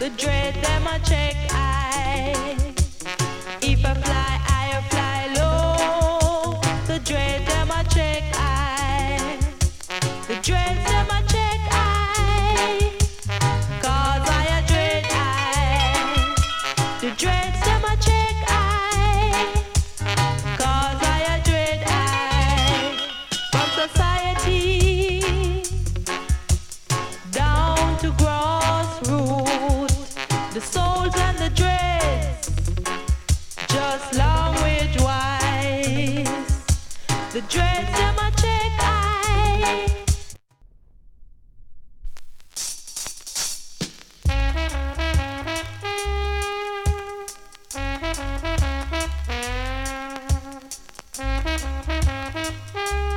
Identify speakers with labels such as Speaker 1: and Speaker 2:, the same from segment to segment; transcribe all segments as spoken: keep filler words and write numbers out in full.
Speaker 1: The dread them a check I. If I fly high or fly low, the dread them a check I. The dread them a check I. Cause I a dread I. The dread them a check I. Cause I a dread I. From society down to grassroots, the souls and the dreads just language wise. The dreads them a check I.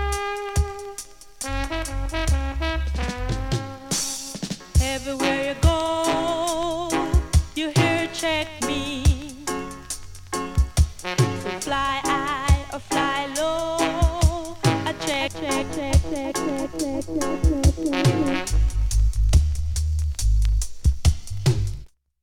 Speaker 1: Everywhere you go